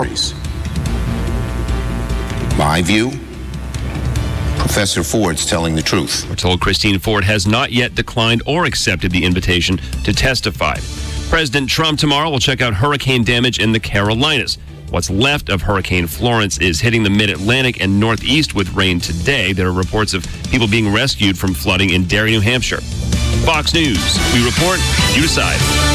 My view, Professor Ford's telling the truth. We're told Christine Ford has not yet declined or accepted the invitation to testify. President Trump tomorrow will check out hurricane damage in the Carolinas. What's left of Hurricane Florence is hitting the mid-Atlantic and northeast with rain today. There are reports of people being rescued from flooding in Derry, New Hampshire. Fox News. We report, you decide.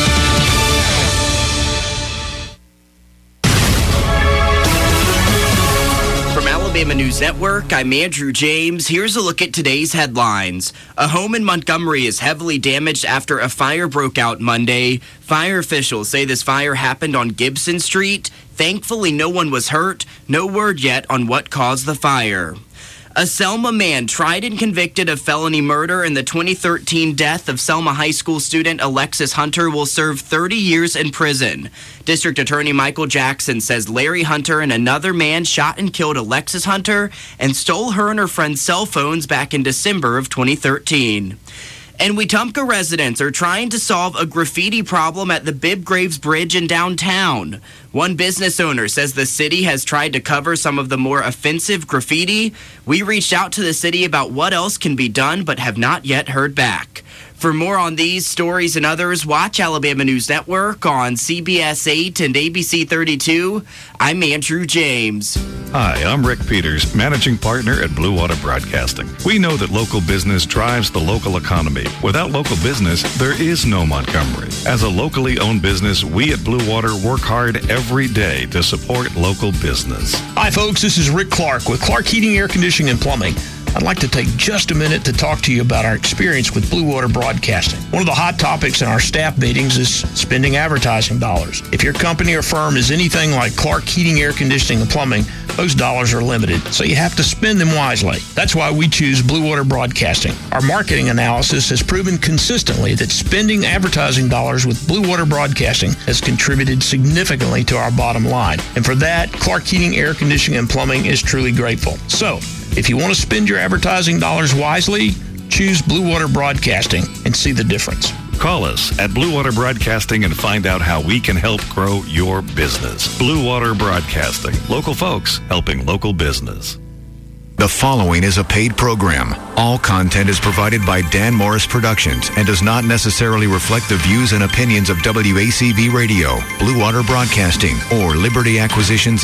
From Alabama News Network, I'm Andrew James. Here's a look at today's headlines. A home in Montgomery is heavily damaged after a fire broke out Monday. Fire officials say this fire happened on Gibson Street. Thankfully, no one was hurt. No word yet on what caused the fire. A Selma man tried and convicted of felony murder in the 2013 death of Selma High School student Alexis Hunter will serve 30 years in prison. District Attorney Michael Jackson says Larry Hunter and another man shot and killed Alexis Hunter and stole her and her friend's cell phones back in December of 2013. And Wetumpka residents are trying to solve a graffiti problem at the Bibb Graves Bridge in downtown. One business owner says the city has tried to cover some of the more offensive graffiti. We reached out to the city about what else can be done, but have not yet heard back. For more on these stories and others, watch Alabama News Network on CBS 8 and ABC 32. I'm Andrew James. Hi, I'm Rick Peters, managing partner at Blue Water Broadcasting. We know that local business drives the local economy. Without local business, there is no Montgomery. As a locally owned business, we at Blue Water work hard every day to support local business. Hi, folks. This is Rick Clark with Clark Heating, Air Conditioning, and Plumbing. I'd like to take just a minute to talk to you about our experience with Blue Water Broadcasting. One of the hot topics in our staff meetings is spending advertising dollars. If your company or firm is anything like Clark Heating, Air Conditioning, and Plumbing, those dollars are limited, so you have to spend them wisely. That's why we choose Blue Water Broadcasting. Our marketing analysis has proven consistently that spending advertising dollars with Blue Water Broadcasting has contributed significantly to our bottom line. And for that, Clark Heating, Air Conditioning, and Plumbing is truly grateful. So, if you want to spend your advertising dollars wisely, choose Blue Water Broadcasting and see the difference. Call us at Blue Water Broadcasting and find out how we can help grow your business. Blue Water Broadcasting. Local folks helping local business. The following is a paid program. All content is provided by Dan Morris Productions and does not necessarily reflect the views and opinions of WACB Radio, Blue Water Broadcasting, or Liberty Acquisitions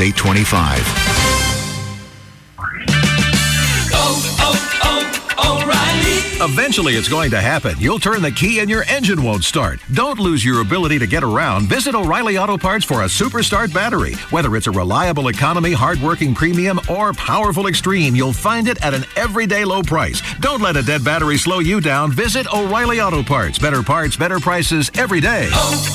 825. Eventually, it's going to happen. You'll turn the key and your engine won't start. Don't lose your ability to get around. Visit O'Reilly Auto Parts for a Super Start battery. Whether it's a reliable economy, hardworking premium, or powerful extreme, you'll find it at an everyday low price. Don't let a dead battery slow you down. Visit O'Reilly Auto Parts. Better parts, better prices every day.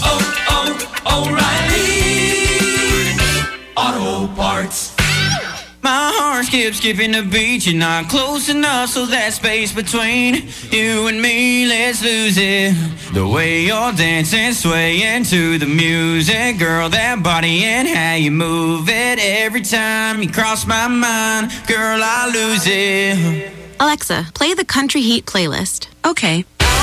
O'Reilly Auto Parts. My heart skips skipping the beat. You're not close enough, so that space between you and me, let's lose it. The way you're dancing, swaying to the music, girl, that body and how you move it. Every time you cross my mind, girl, I lose it. Alexa, play the Country Heat playlist. Okay.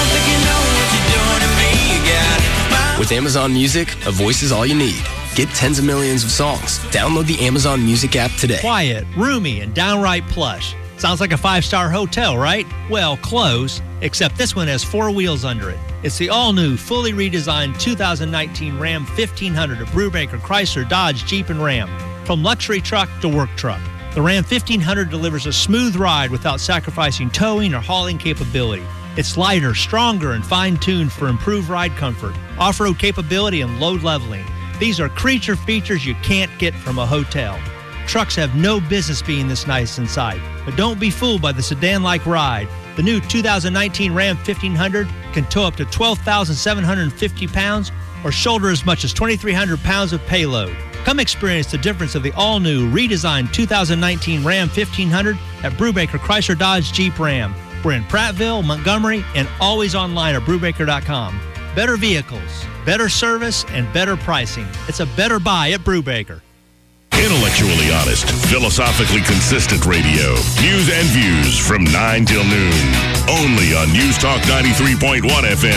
With Amazon Music, a voice is all you need. Get tens of millions of songs. Download the Amazon Music app today. Quiet, roomy, and downright plush. Sounds like a 5-star hotel, right? Well, close, except this one has 4 wheels under it. It's the all-new, fully redesigned 2019 Ram 1500 of Brubaker Chrysler, Dodge, Jeep, and Ram. From luxury truck to work truck, the Ram 1500 delivers a smooth ride without sacrificing towing or hauling capability. It's lighter, stronger, and fine-tuned for improved ride comfort, off-road capability, and load leveling. These are creature features you can't get from a hotel. Trucks have no business being this nice inside, but don't be fooled by the sedan-like ride. The new 2019 Ram 1500 can tow up to 12,750 pounds or shoulder as much as 2,300 pounds of payload. Come experience the difference of the all-new, redesigned 2019 Ram 1500 at Brubaker Chrysler Dodge Jeep Ram. We're in Prattville, Montgomery, and always online at Brubaker.com. Better vehicles, better service, and better pricing. It's a better buy at Brubaker. Intellectually honest, philosophically consistent radio. News and views from 9 till noon. Only on News Talk 93.1 FM,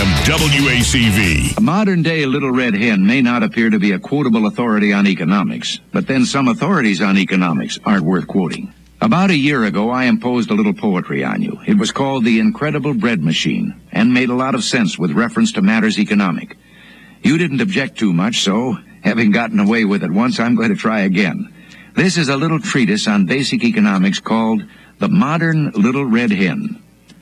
WACV. A modern-day Little Red Hen may not appear to be a quotable authority on economics, but then some authorities on economics aren't worth quoting. About a year ago, I imposed a little poetry on you. It was called The Incredible Bread Machine, and made a lot of sense with reference to matters economic. You didn't object too much, so, having gotten away with it once, I'm going to try again. This is a little treatise on basic economics called The Modern Little Red Hen.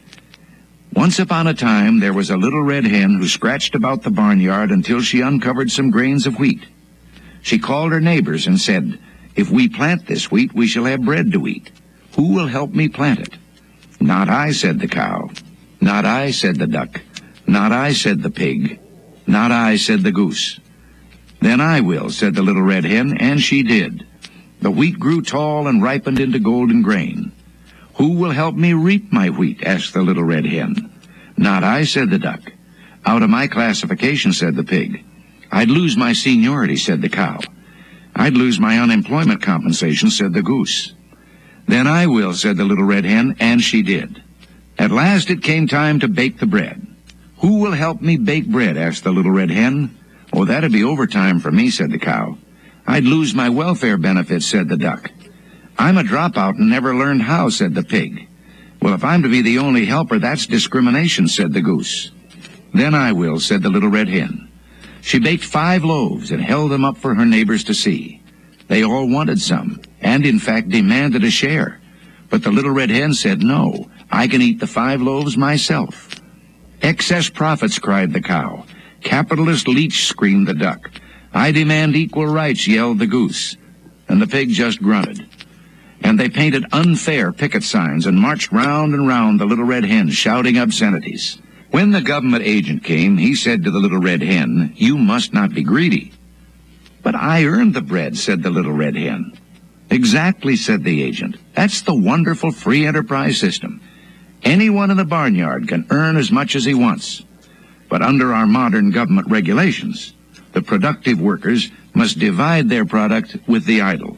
Once upon a time, there was a little red hen who scratched about the barnyard until she uncovered some grains of wheat. She called her neighbors and said, "If we plant this wheat, we shall have bread to eat. Who will help me plant it?" "Not I," said the cow. "Not I," said the duck. "Not I," said the pig. "Not I," said the goose. "Then I will," said the little red hen, and she did. The wheat grew tall and ripened into golden grain. "Who will help me reap my wheat?" asked the little red hen. "Not I," said the duck. "Out of my classification," said the pig. "I'd lose my seniority," said the cow. "I'd lose my unemployment compensation," said the goose. "Then I will," said the little red hen, and she did. At last it came time to bake the bread. "Who will help me bake bread?" asked the little red hen. "Oh, that'd be overtime for me," said the cow. "I'd lose my welfare benefits," said the duck. "I'm a dropout and never learned how," said the pig. "Well, if I'm to be the only helper, that's discrimination," said the goose. "Then I will," said the little red hen. She baked 5 loaves and held them up for her neighbors to see. They all wanted some, and in fact demanded a share. But the little red hen said, "No, I can eat the 5 loaves myself." "Excess profits," cried the cow. "Capitalist leech," screamed the duck. "I demand equal rights," yelled the goose. And the pig just grunted. And they painted unfair picket signs and marched round and round the little red hen, shouting obscenities. When the government agent came, he said to the little red hen, "You must not be greedy." "But I earned the bread," said the little red hen. "Exactly," said the agent. "That's the wonderful free enterprise system. Anyone in the barnyard can earn as much as he wants. But under our modern government regulations, the productive workers must divide their product with the idle."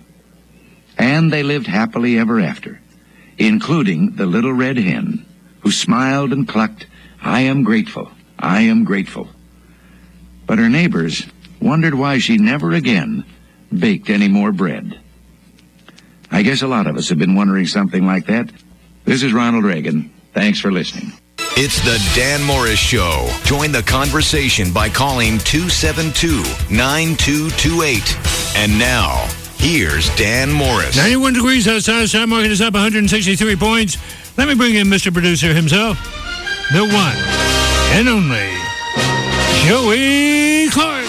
And they lived happily ever after, including the little red hen, who smiled and clucked, "I am grateful, I am grateful." But her neighbors wondered why she never again baked any more bread. I guess a lot of us have been wondering something like that. This is Ronald Reagan. Thanks for listening. It's the Dan Morris Show. Join the conversation by calling 272-9228. And now, here's Dan Morris. 91 degrees outside. Stock market is up 163 points. Let me bring in Mr. Producer himself, the one and only Joey Clark.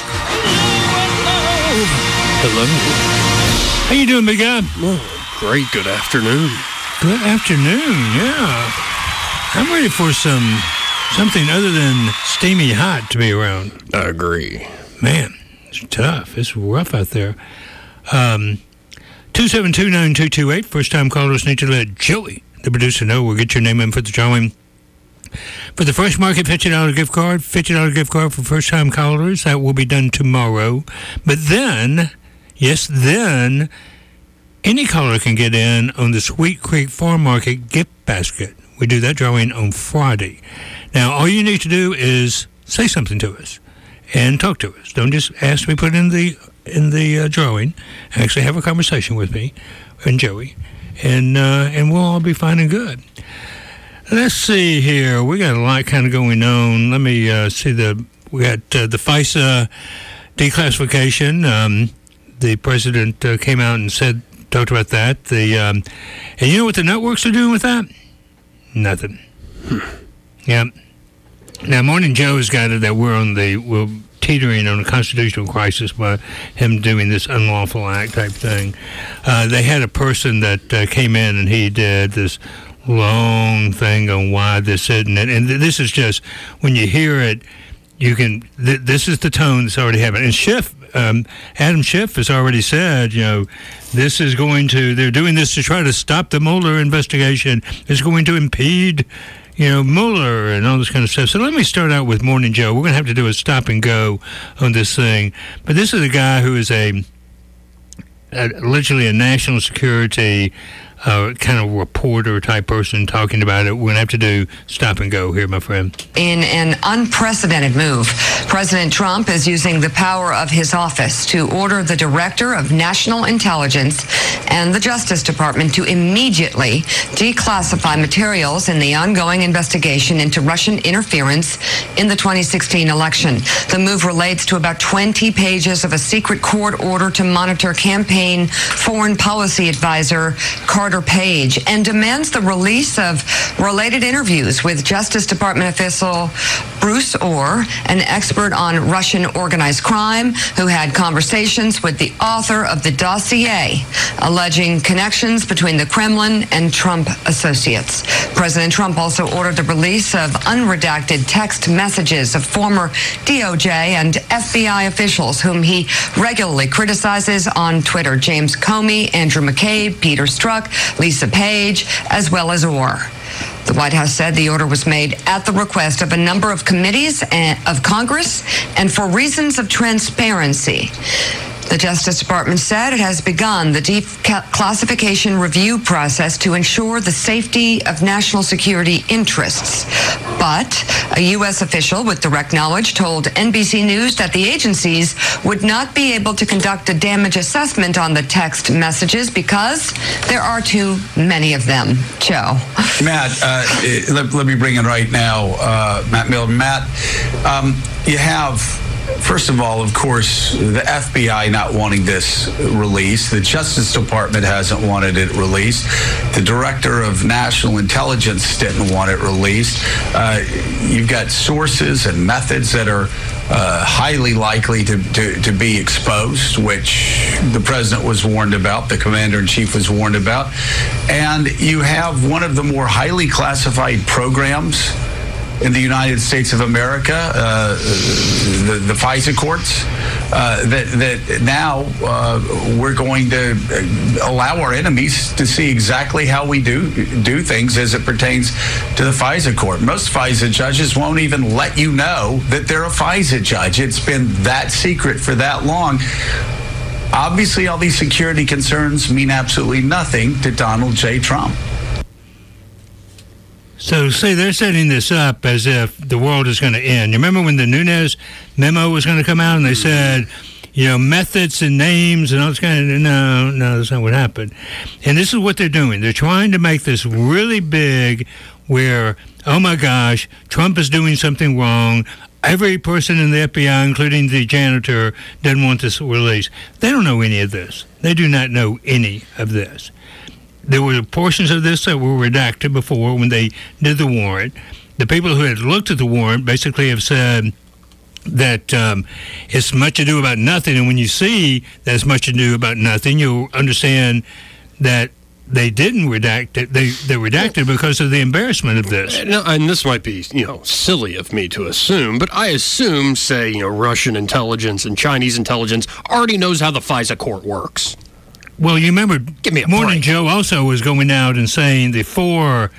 Hello. How you doing, big guy? Oh, great. Good afternoon. Good afternoon, yeah. I'm ready for something other than steamy hot to be around. I agree. Man, it's tough. It's rough out there. 272-9228. First-time callers need to let Joey, the producer, know. We'll get your name in for the drawing. For the Fresh Market $50 gift card, $50 gift card for first-time callers. That will be done tomorrow. But then, yes, then, any caller can get in on the Sweet Creek Farm Market gift basket. We do that drawing on Friday. Now, all you need to do is say something to us and talk to us. Don't just ask to be put in the drawing. Actually, have a conversation with me and Joey, and we'll all be fine and good. Let's see here. We got a lot kind of going on. Let me see we got the FISA declassification. The president came out and talked about that. And you know what the networks are doing with that? Nothing. Yeah. Now, Morning Joe has got it that we're teetering on a constitutional crisis by him doing this unlawful act type thing. They had a person that came in and he did this long thing on why this isn't it. And this is just, when you hear it, you can, this is the tone that's already happening. And Schiff, Adam Schiff has already said, this is they're doing this to try to stop the Mueller investigation. It's going to impede, Mueller and all this kind of stuff. So let me start out with Morning Joe. We're going to have to do a stop and go on this thing. But this is a guy who is literally a national security kind of reporter type person talking about it. We're going to have to do stop and go here, my friend. In an unprecedented move, President Trump is using the power of his office to order the Director of National Intelligence and the Justice Department to immediately declassify materials in the ongoing investigation into Russian interference in the 2016 election. The move relates to about 20 pages of a secret court order to monitor campaign foreign policy advisor Carter Page and demands the release of related interviews with Justice Department official Bruce Orr, an expert on Russian organized crime who had conversations with the author of the dossier alleging connections between the Kremlin and Trump associates. President Trump also ordered the release of unredacted text messages of former DOJ and FBI officials whom he regularly criticizes on Twitter. James Comey, Andrew McCabe, Peter Strzok, Lisa Page, as well as Orr. The White House said the order was made at the request of a number of committees of Congress and for reasons of transparency. The Justice Department said it has begun the declassification review process to ensure the safety of national security interests. But a U.S. official with direct knowledge told NBC News that the agencies would not be able to conduct a damage assessment on the text messages because there are too many of them. Joe. Matt, let me bring in right now Matt Miller. Matt, you have... First of all, of course, the FBI not wanting this released. The Justice Department hasn't wanted it released. The Director of National Intelligence didn't want it released. You've got sources and methods that are highly likely to be exposed, which the President was warned about, the Commander-in-Chief was warned about. And you have one of the more highly classified programs in the United States of America, the FISA courts, that now we're going to allow our enemies to see exactly how we do things as it pertains to the FISA court. Most FISA judges won't even let you know that they're a FISA judge. It's been that secret for that long. Obviously, all these security concerns mean absolutely nothing to Donald J. Trump. So, see, they're setting this up as if the world is going to end. You remember when the Nunes memo was going to come out and they said, methods and names and all this kind of... No, that's not what happened. And this is what they're doing. They're trying to make this really big where, oh, my gosh, Trump is doing something wrong. Every person in the FBI, including the janitor, doesn't want this released. They don't know any of this. They do not know any of this. There were portions of this that were redacted before when they did the warrant. The people who had looked at the warrant basically have said that it's much ado about nothing. And when you see that it's much ado about nothing, you'll understand that they didn't redact it. They redacted because of the embarrassment of this. And this might be, silly of me to assume, but I assume, say, Russian intelligence and Chinese intelligence already knows how the FISA court works. Well, you remember, Morning Joe also was going out and saying the four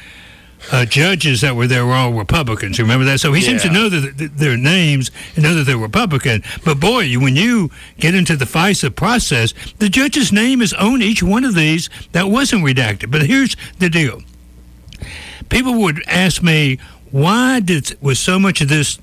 judges that were there were all Republicans. You remember that? So he seems to know their names and know that they're Republican. But boy, when you get into the FISA process, the judge's name is on each one of these that wasn't redacted. But here's the deal. People would ask me, why was so much of this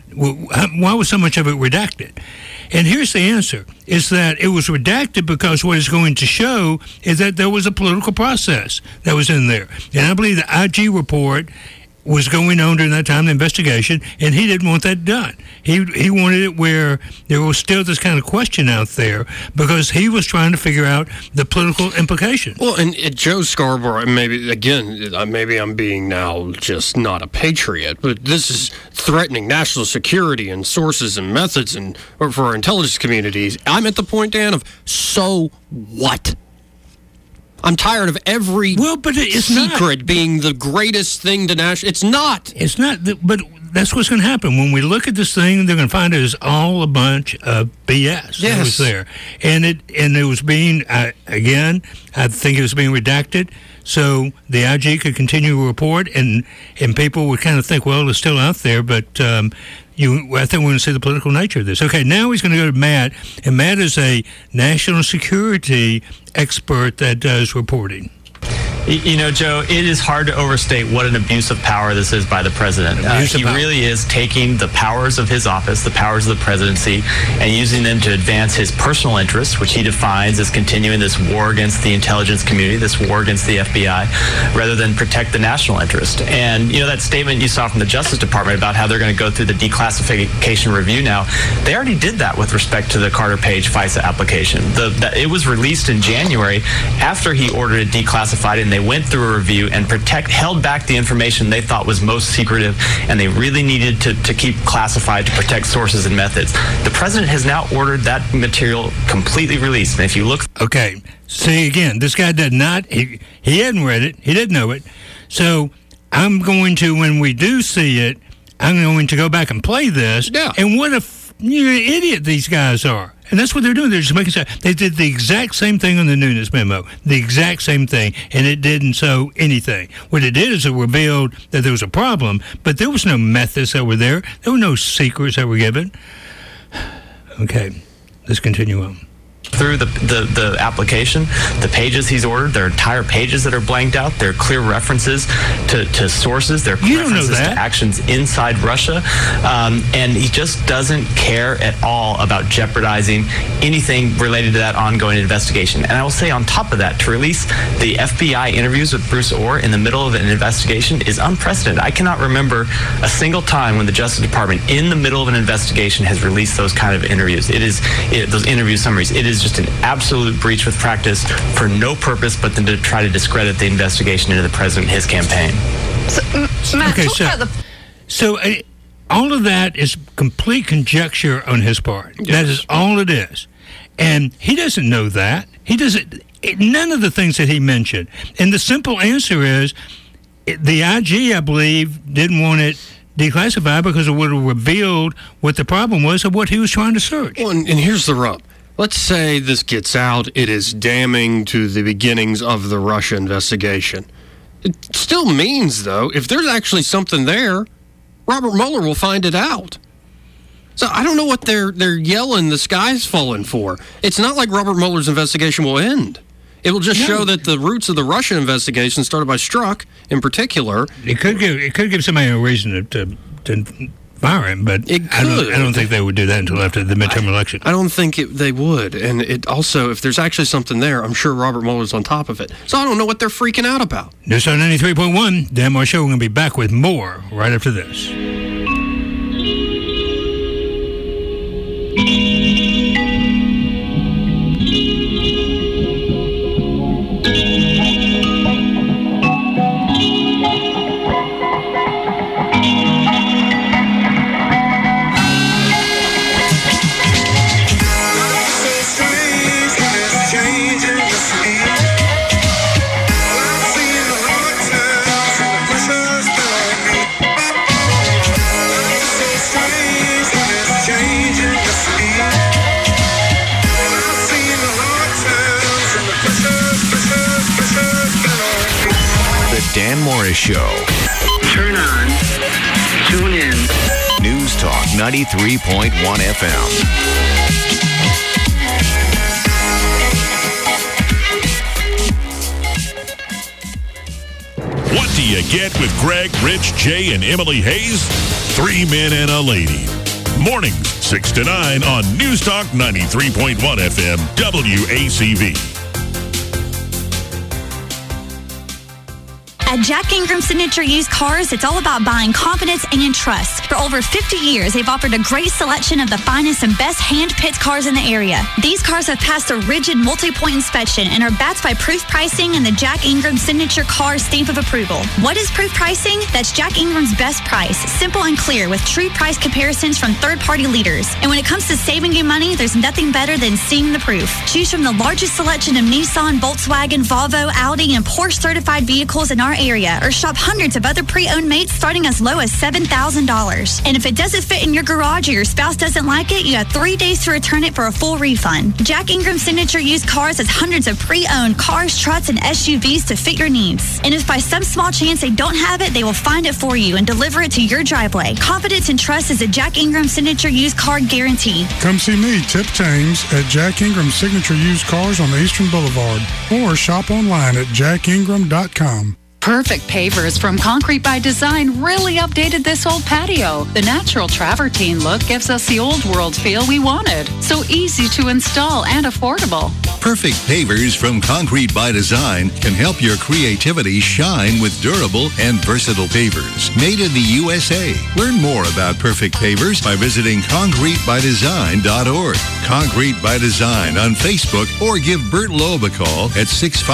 why was so much of it redacted? And here's the answer, is that it was redacted because what it's going to show is that there was a political process that was in there. And I believe the IG report was going on during that time, the investigation, and he didn't want that done. He wanted it where there was still this kind of question out there because he was trying to figure out the political implications. Well, and Joe Scarborough, maybe I'm being now just not a patriot, but this is threatening national security and sources and methods for our intelligence communities. I'm at the point, Dan, of so what? I'm tired of every secret being the greatest thing to national. It's not. It's not. But that's what's going to happen. When we look at this thing, they're going to find it is all a bunch of BS. Yes. That was there. And it was being, again, I think it was being redacted so the IG could continue to report and people would kind of think, well, it's still out there. But, I think we're going to see the political nature of this. Okay, now he's going to go to Matt, and Matt is a national security expert that does reporting. You know, Joe, it is hard to overstate what an abuse of power this is by the president. He really is taking the powers of his office, the powers of the presidency, and using them to advance his personal interests, which he defines as continuing this war against the intelligence community, this war against the FBI, rather than protect the national interest. And, you know, that statement you saw from the Justice Department about how they're going to go through the declassification review now, they already did that with respect to the Carter Page FISA application. It was released in January after he ordered it declassified, and they went through a review and held back the information they thought was most secretive, and they really needed to keep classified to protect sources and methods. The president has now ordered that material completely released. And if you look... Okay, see, again, this guy did not, he hadn't read it, he didn't know it. So I'm going to, when we do see it, I'm going to go back and play this. Yeah. And what an idiot these guys are. And that's what they're doing. They're just making sense. They did the exact same thing on the Nunes memo, the exact same thing, and it didn't show anything. What it did is it revealed that there was a problem, but there was no methods that were there. There were no secrets that were given. Okay, let's continue on. Through the application, the pages he's ordered, there are entire pages that are blanked out. There are clear references to sources. There are references to actions inside Russia. And he just doesn't care at all about jeopardizing anything related to that ongoing investigation. And I will say on top of that, to release the FBI interviews with Bruce Orr in the middle of an investigation is unprecedented. I cannot remember a single time when the Justice Department, in the middle of an investigation, has released those kind of interviews. Those interview summaries. It is just an absolute breach with practice for no purpose but then to try to discredit the investigation into the president and his campaign. So, Matt, all of that is complete conjecture on his part. Yes. That is all it is. And he doesn't know that. He doesn't. None of the things that he mentioned. And the simple answer is the IG, I believe, didn't want it declassified because it would have revealed what the problem was of what he was trying to search. Well, and here's the rub. Let's say this gets out. It is damning to the beginnings of the Russia investigation. It still means, though, if there's actually something there, Robert Mueller will find it out. So I don't know what they're yelling the sky's falling for. It's not like Robert Mueller's investigation will end. It will just show that the roots of the Russia investigation, started by Strzok in particular. It could give somebody a reason to fire him, but I don't think they would do that until after the midterm election. I don't think they would. And it also, if there's actually something there, I'm sure Robert Mueller's on top of it. So I don't know what they're freaking out about. News on 93.1, Dan Moore Show. We're going to be back with more right after this. Dan Morris Show. Turn on. Tune in. News Talk 93.1 FM. What do you get with Greg, Rich, Jay, and Emily Hayes? 3 men and a lady. Mornings, 6 to 9 on News Talk 93.1 FM, WACV. At Jack Ingram Signature Used Cars, it's all about buying confidence and trust. For over 50 years, they've offered a great selection of the finest and best hand-picked cars in the area. These cars have passed a rigid multi-point inspection and are backed by proof pricing and the Jack Ingram Signature Car stamp of approval. What is proof pricing? That's Jack Ingram's best price, simple and clear, with true price comparisons from third-party leaders. And when it comes to saving you money, there's nothing better than seeing the proof. Choose from the largest selection of Nissan, Volkswagen, Volvo, Audi, and Porsche certified vehicles in our area or shop hundreds of other pre-owned mates starting as low as $7,000. And if it doesn't fit in your garage or your spouse doesn't like it, you have 3 days to return it for a full refund. Jack Ingram Signature Used Cars has hundreds of pre-owned cars, trucks, and SUVs to fit your needs. And if by some small chance they don't have it, they will find it for you and deliver it to your driveway. Confidence and trust is a Jack Ingram Signature Used Car guarantee. Come see me, Tip James, at Jack Ingram Signature Used Cars on the Eastern Boulevard, or shop online at jackingram.com. Perfect Pavers from Concrete by Design really updated this old patio. The natural travertine look gives us the old world feel we wanted. So easy to install and affordable. Perfect Pavers from Concrete by Design can help your creativity shine with durable and versatile pavers. Made in the USA. Learn more about Perfect Pavers by visiting concretebydesign.org. Concrete by Design on Facebook, or give Bert Loeb a call at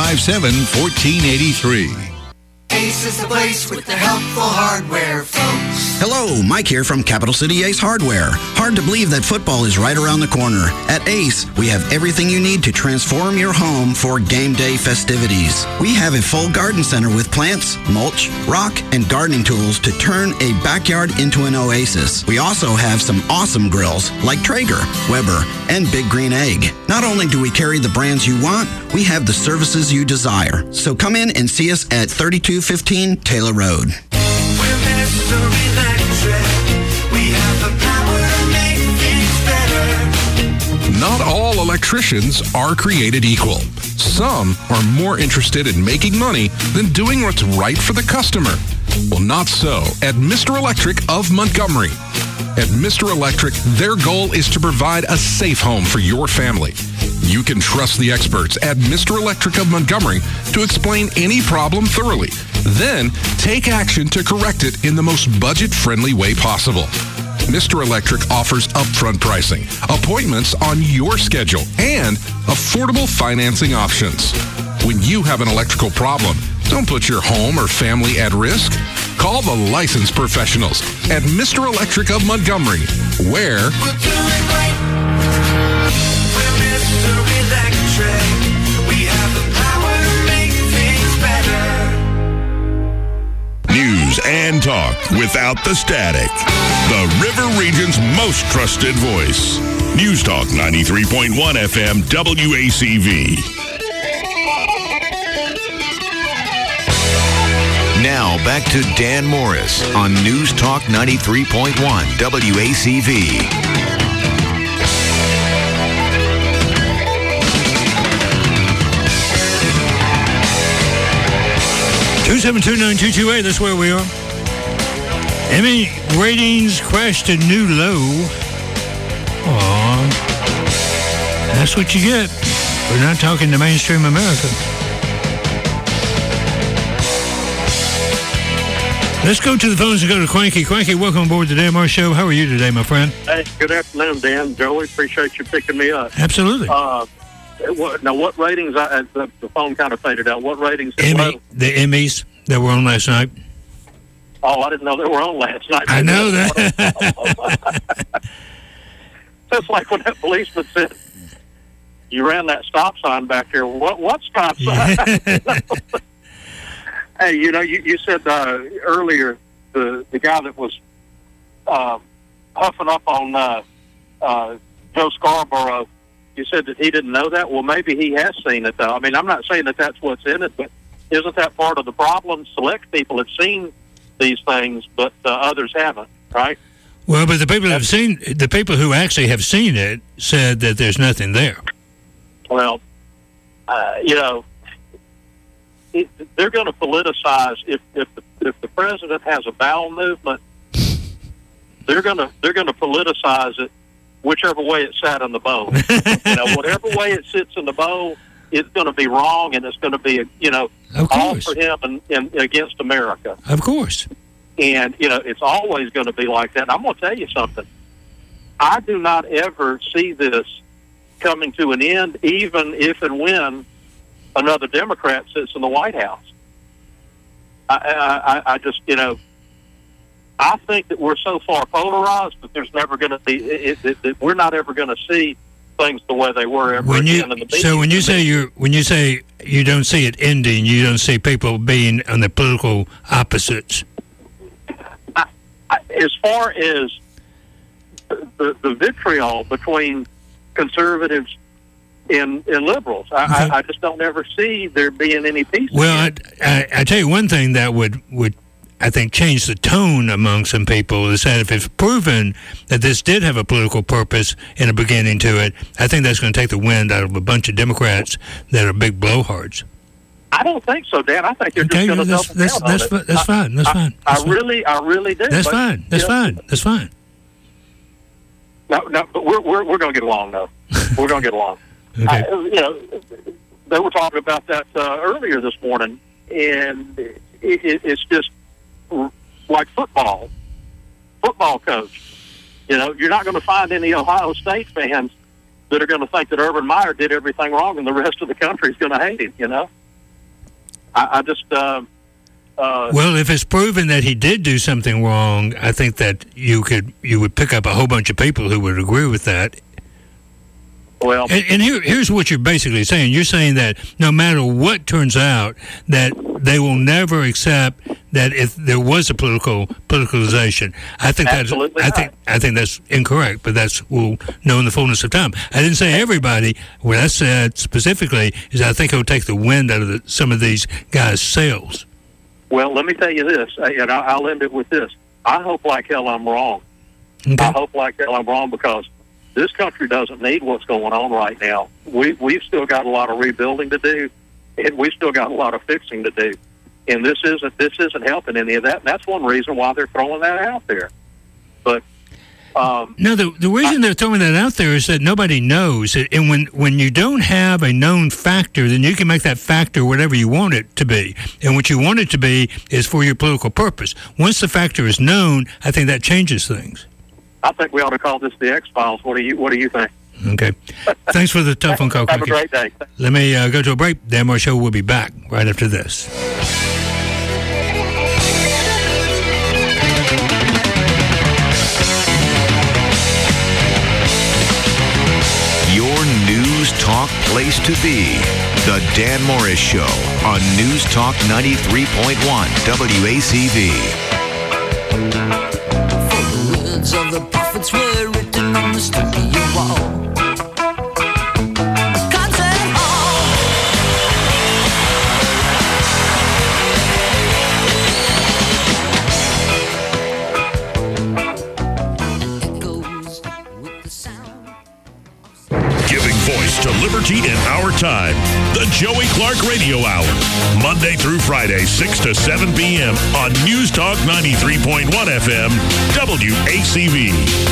657-1483. Ace is the place with the helpful hardware, folks. Hello, Mike here from Capital City Ace Hardware. Hard to believe that football is right around the corner. At Ace, we have everything you need to transform your home for game day festivities. We have a full garden center with plants, mulch, rock, and gardening tools to turn a backyard into an oasis. We also have some awesome grills like Traeger, Weber, and Big Green Egg. Not only do we carry the brands you want, we have the services you desire. So come in and see us at 3215 Taylor Road. We're Mr. Electric. We have the power to make things better. Not all electricians are created equal. Some are more interested in making money than doing what's right for the customer. Well, not so at Mr. Electric of Montgomery. At Mr. Electric, their goal is to provide a safe home for your family. You can trust the experts at Mr. Electric of Montgomery to explain any problem thoroughly. Then take action to correct it in the most budget-friendly way possible. Mr. Electric offers upfront pricing, appointments on your schedule, and affordable financing options. When you have an electrical problem, don't put your home or family at risk. Call the licensed professionals at Mr. Electric of Montgomery, where We're doing right. We're Mr. Electric. We have the power to make things better. News and talk without the static. The River Region's most trusted voice. News Talk 93.1 FM WACV. Now back to Dan Morris on News Talk 93.1 WACV. 272-9228, that's where we are. Emmy ratings crashed a new low. Aw. That's what you get. We're not talking to mainstream America. Let's go to the phones and go to Cranky. Cranky, welcome aboard the Dan Morris Show. How are you today, my friend? Hey, good afternoon, Dan. Joey, appreciate you picking me up. Absolutely. Now, what ratings? The phone kind of faded out. What ratings? The Emmys that were on last night. Oh, I didn't know they were on last night. I know that. That's like when that policeman said, you ran that stop sign back here. What stop sign? Hey, you said earlier the guy that was huffing up on Joe Scarborough, you said that he didn't know that. Well, maybe he has seen it, though. I mean, I'm not saying that that's what's in it, but isn't that part of the problem? Select people have seen these things, but others haven't, right? Well, but the people who actually have seen it said that there's nothing there. Well, they're going to politicize if the president has a bowel movement. They're going to politicize it whichever way it sat in the bowl. Whatever way it sits in the bowl, it's going to be wrong, and it's going to be all for him and against America. Of course. And it's always going to be like that. And I'm going to tell you something. I do not ever see this coming to an end, even if and when another Democrat sits in the White House. I just, I think that we're so far polarized that there's never going to be, that we're not ever going to see things the way they were ever again in the media. So when you say you don't see it ending. You don't see people being on the political opposites. As far as the vitriol between conservatives and liberals, I just don't ever see there being any peace. Well, I tell you one thing that would I think change the tone among some people is that if it's proven that this did have a political purpose in the beginning to it, I think that's going to take the wind out of a bunch of Democrats that are big blowhards. I don't think so, Dan. I think they're just going to double down on it. That's fine. That's fine. I really do. That's fine. That's fine. That's fine. No, but we're going to get along, though. We're going to get along. Okay. They were talking about that earlier this morning, and it's just like football coach. You're not going to find any Ohio State fans that are going to think that Urban Meyer did everything wrong and the rest of the country is going to hate him, I just... well, if it's proven that he did do something wrong, I think that you would pick up a whole bunch of people who would agree with that. Well, and here's what you're basically saying. You're saying that no matter what turns out, that they will never accept that if there was a politicalization. I think I think that's incorrect, but we'll know in the fullness of time. I didn't say everybody. What I said specifically is I think it'll take the wind out of some of these guys' sails. Well, let me tell you this, and I'll end it with this. I hope like hell I'm wrong. Okay. I hope like hell I'm wrong because this country doesn't need what's going on right now. We've still got a lot of rebuilding to do, and we've still got a lot of fixing to do. And this isn't helping any of that. And that's one reason why they're throwing that out there. But no, the reason they're throwing that out there is that nobody knows. And when you don't have a known factor, then you can make that factor whatever you want it to be. And what you want it to be is for your political purpose. Once the factor is known, I think that changes things. I think we ought to call this the X-Files. What do you think? Okay. Thanks for the telephone call. Have a great day. Let me go to a break. Dan Moore Show will be back right after this. Your News Talk place to be. The Dan Morris Show on News Talk 93.1 WACV. Of the prophets were written on the studio wall. Concert hall. Echoes with the sound. Giving voice to liberty in our time. The Joey Clark Radio Hour. Monday through Friday, 6 to 7 p.m. on News Talk 93.1 FM, WACV.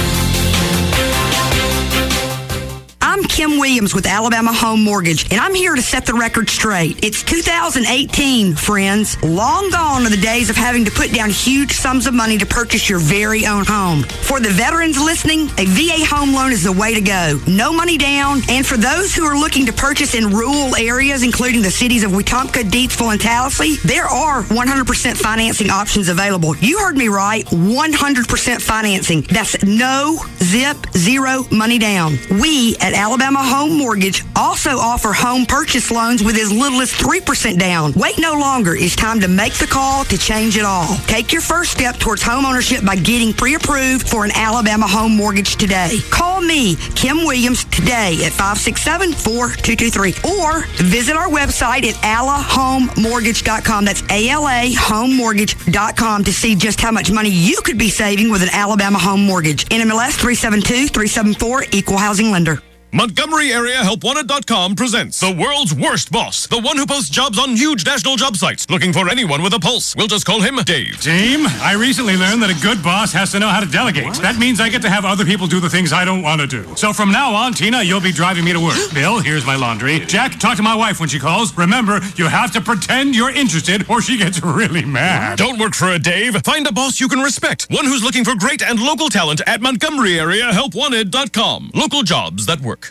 I'm Kim Williams with Alabama Home Mortgage, and I'm here to set the record straight. It's 2018, friends. Long gone are the days of having to put down huge sums of money to purchase your very own home. For the veterans listening, a VA home loan is the way to go. No money down, and for those who are looking to purchase in rural areas, including the cities of Wetumpka, Deatsville, and Tallahassee, there are 100% financing options available. You heard me right, 100% financing. That's no zip, zero money down. We at Alabama Home Mortgage also offer home purchase loans with as little as 3% down. Wait no longer. It's time to make the call to change it all. Take your first step towards home ownership by getting pre-approved for an Alabama Home Mortgage today. Call me, Kim Williams, today at 567-4223 or visit our website at alahomemortgage.com. That's alahomemortgage.com to see just how much money you could be saving with an Alabama Home Mortgage. NMLS 372-374, Equal Housing Lender. Montgomery Area HelpWanted.com presents The World's Worst Boss, the one who posts jobs on huge national job sites, looking for anyone with a pulse. We'll just call him Dave. Team, I recently learned that a good boss has to know how to delegate. What? That means I get to have other people do the things I don't want to do. So from now on, Tina, you'll be driving me to work. Bill, here's my laundry. Jack, talk to my wife when she calls. Remember, you have to pretend you're interested or she gets really mad. Don't work for a Dave. Find a boss you can respect. One who's looking for great and local talent at Montgomery Area HelpWanted.com. Local jobs that work.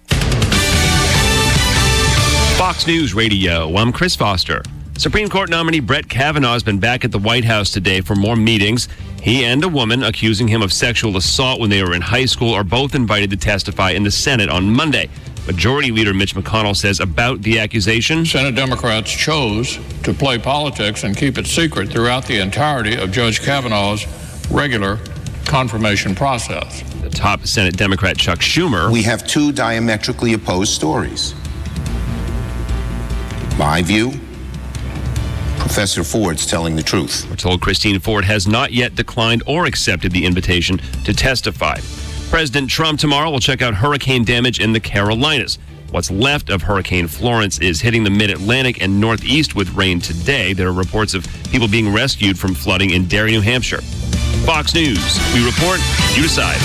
Fox News Radio, I'm Chris Foster. Supreme Court nominee Brett Kavanaugh has been back at the White House today for more meetings. He and a woman accusing him of sexual assault when they were in high school are both invited to testify in the Senate on Monday. Majority Leader Mitch McConnell says about the accusation. Senate Democrats chose to play politics and keep it secret throughout the entirety of Judge Kavanaugh's regular confirmation process. The top Senate Democrat Chuck Schumer. We have two diametrically opposed stories. My view, Professor Ford's telling the truth. We're told Christine Ford has not yet declined or accepted the invitation to testify. President Trump tomorrow will check out hurricane damage in the Carolinas. What's left of Hurricane Florence is hitting the mid-Atlantic and northeast with rain today. There are reports of people being rescued from flooding in Derry, New Hampshire. Fox News. We report, you decide.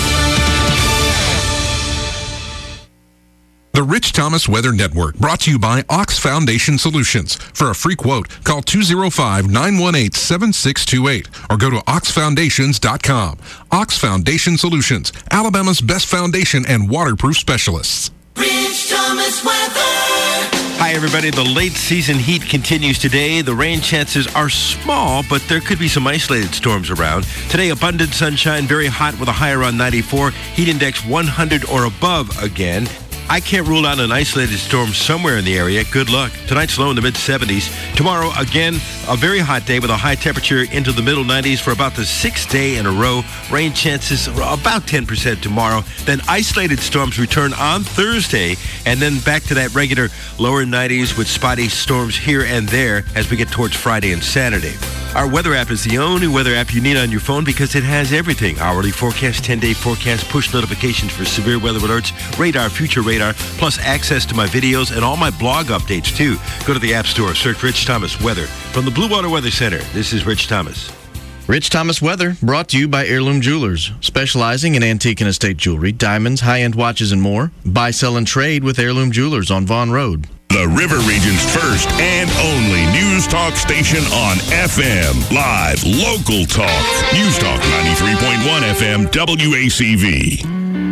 The Rich Thomas Weather Network, brought to you by Ox Foundation Solutions. For a free quote, call 205-918-7628 or go to oxfoundations.com. Ox Foundation Solutions, Alabama's best foundation and waterproof specialists. Rich Thomas weather. Hi, everybody. The late season heat continues today. The rain chances are small, but there could be some isolated storms around. Today, abundant sunshine, very hot with a high around 94. Heat index 100 or above again. I can't rule out an isolated storm somewhere in the area. Good luck. Tonight's low in the mid-70s. Tomorrow, again, a very hot day with a high temperature into the middle 90s for about the sixth day in a row. Rain chances about 10% tomorrow. Then isolated storms return on Thursday, and then back to that regular lower 90s with spotty storms here and there as we get towards Friday and Saturday. Our weather app is the only weather app you need on your phone because it has everything. Hourly forecast, 10-day forecast, push notifications for severe weather alerts, radar, future radar, plus access to my videos and all my blog updates, too. Go to the App Store, search Rich Thomas Weather. From the Blue Water Weather Center, this is Rich Thomas. Rich Thomas Weather, brought to you by Heirloom Jewelers, specializing in antique and estate jewelry, diamonds, high-end watches, and more. Buy, sell, and trade with Heirloom Jewelers on Vaughn Road. The River Region's first and only news talk station on FM. Live, local talk. News Talk 93.1 FM, WACV.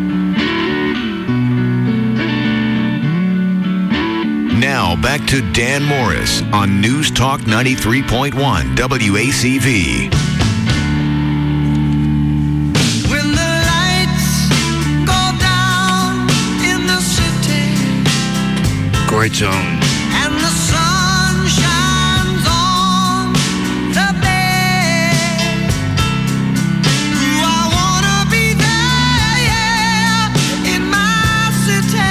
Now back to Dan Morris on News Talk 93.1 WACV. When the lights go down in the city. Great song. And the sun shines on the bay. Ooh, I wanna be there, yeah, in my city.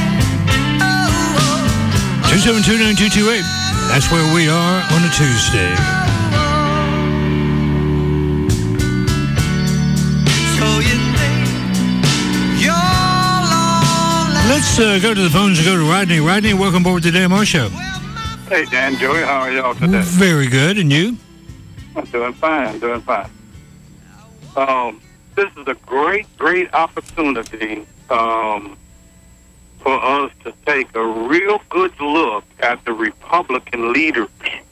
Oh, 272-9228. That's where we are on a Tuesday. So you think you're lonely. Let's go to the phones and go to Rodney. Rodney, welcome aboard the Dan Morris Show. Hey, Dan, Joey, how are y'all today? Very good, and you? I'm doing fine, doing fine. This is a great opportunity for us to take a real good look at the Republican leaders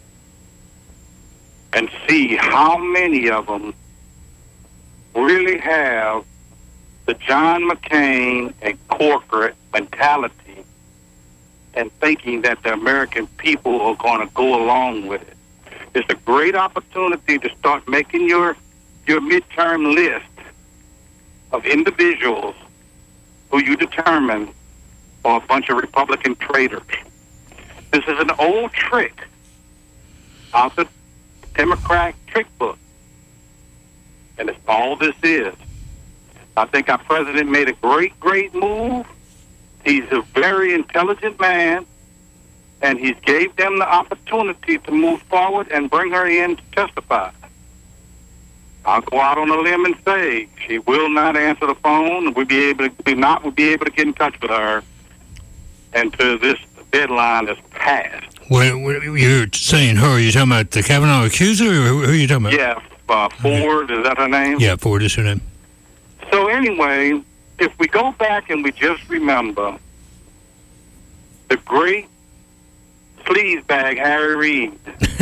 and see how many of them really have the John McCain and corporate mentality and thinking that the American people are going to go along with it. It's a great opportunity to start making your midterm list of individuals who you determine are a bunch of Republican traitors. This is an old trick out the Democrat trick book. And it's all this is. I think our president made a great move. He's a very intelligent man, and he gave them the opportunity to move forward and bring her in to testify. I'll go out on a limb and say she will not answer the phone, and we'll be able to get in touch with her until this deadline is passed. When you're saying her, you're talking about the Kavanaugh accuser, or who are you talking about? Yeah, Ford, is that her name? Yeah, Ford is her name. So anyway, if we go back and we just remember the great sleazebag Harry Reid,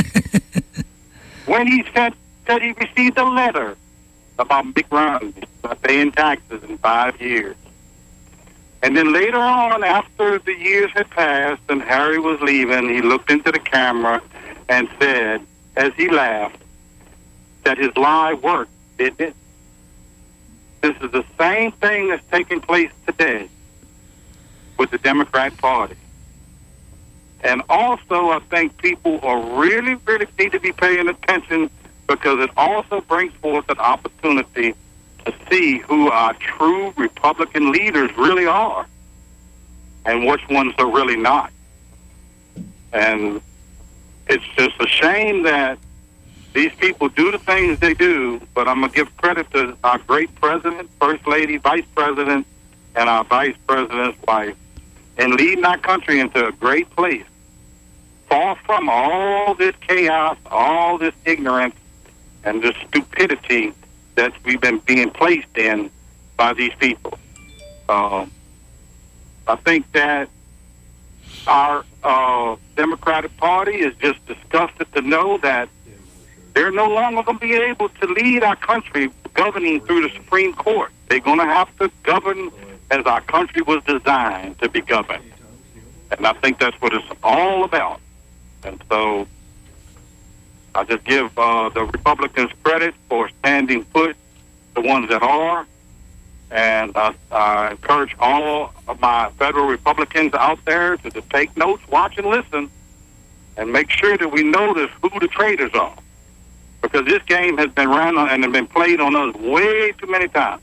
when he said he received a letter about Mitt Romney not paying taxes in 5 years. And then later on, after the years had passed and Harry was leaving, he looked into the camera and said, as he laughed, that his lie worked, didn't it? This is the same thing that's taking place today. with the Democrat Party. And also, I think people are really need to be paying attention, because it also brings forth an opportunity to see who our true Republican leaders really are and which ones are really not. And it's just a shame that these people do the things they do, but I'm going to give credit to our great president, first lady, vice president, and our vice president's wife in leading our country into a great place, far from all this chaos, all this ignorance, and this stupidity that we've been being placed in by these people. I think that our Democratic Party is just disgusted to know that they're no longer going to be able to lead our country governing through the Supreme Court. They're going to have to govern as our country was designed to be governed. And I think that's what it's all about. And so I just give the Republicans credit for standing put, the ones that are. And I encourage all of my federal Republicans out there to take notes, watch and listen, and make sure that we notice who the traitors are. Because this game has been run and has been played on us way too many times.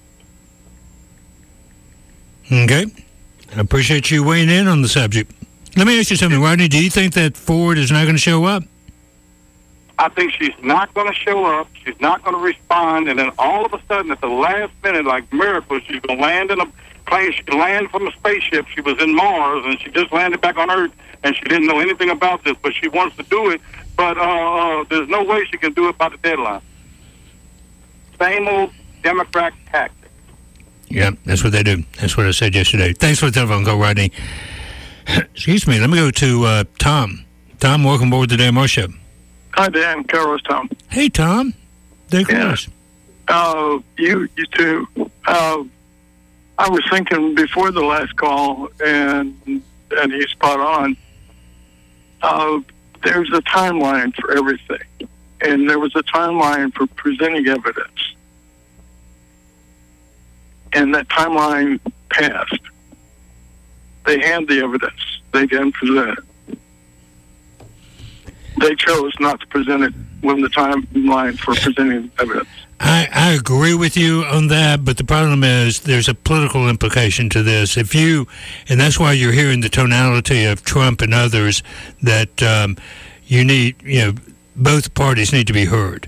Okay. I appreciate you weighing in on the subject. Let me ask you something, Rodney. Do you think that Ford is not going to show up? I think she's not going to show up. She's not going to respond. And then all of a sudden, at the last minute, like miracles, she's going to land in a plane. She can land from a spaceship. She was in Mars, and she just landed back on Earth, and she didn't know anything about this, but she wants to do it. But there's no way she can do it by the deadline. Same old Democrat tactic. Yeah, that's what they do. That's what I said yesterday. Thanks for the telephone call, Rodney. Excuse me. Let me go to Tom. Tom, welcome aboard the Dan Moore Show. Hi, Dan. Carlos, Tom. Hey, Tom. There goes. You too. I was thinking before the last call, and he's spot on. There's a timeline for everything, and there was a timeline for presenting evidence, and that timeline passed. They had the evidence. They didn't present it. They chose not to present it when the timeline for presenting evidence. I agree with you on that, but the problem is there's a political implication to this. And that's why you're hearing the tonality of Trump and others that both parties need to be heard.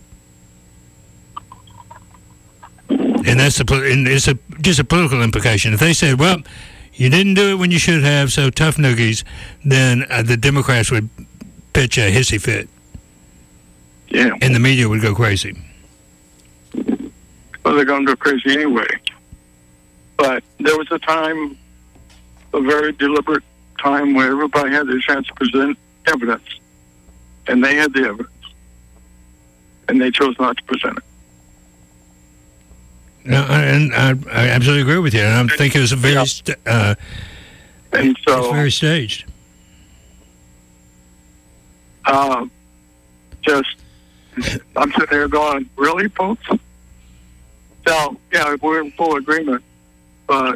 And it's just a political implication. If they said, well, you didn't do it when you should have, so tough noogies, then the Democrats would pitch a hissy fit. Yeah. And the media would go crazy. Well, they're going to go crazy anyway. But there was a very deliberate time where everybody had their chance to present evidence. And they had the evidence. And they chose not to present it. No, and I absolutely agree with you. And I think it was very very staged. I'm sitting there going, really, folks? So, yeah, we're in full agreement, but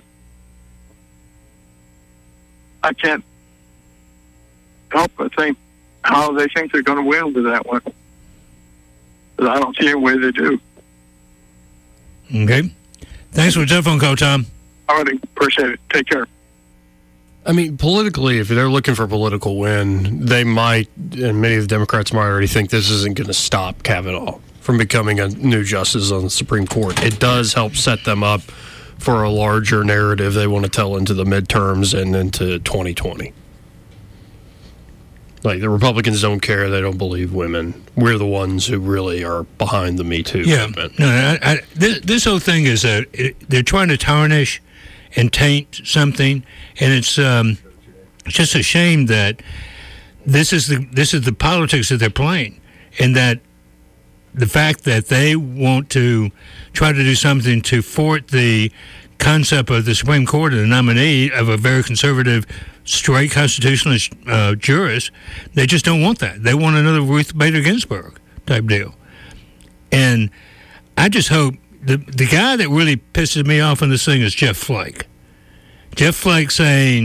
I can't help but think how they think they're going to win with that one. But I don't see any way they do. Okay. Thanks for the telephone call, Tom. All righty. Appreciate it. Take care. I mean, politically, if they're looking for a political win, they might, and many of the Democrats might already think this isn't going to stop Kavanaugh from becoming a new justice on the Supreme Court. It does help set them up for a larger narrative they want to tell into the midterms and into 2020. Like, the Republicans don't care. They don't believe women. We're the ones who really are behind the Me Too movement. No, this whole thing is they're trying to tarnish and taint something, and it's just a shame that this is the politics that they're playing, and that the fact that they want to try to do something to thwart the concept of the Supreme Court and the nominee of a very conservative, straight constitutionalist jurist, they just don't want that. They want another Ruth Bader Ginsburg type deal. And I just hope the guy that really pisses me off on this thing is Jeff Flake. Jeff Flake saying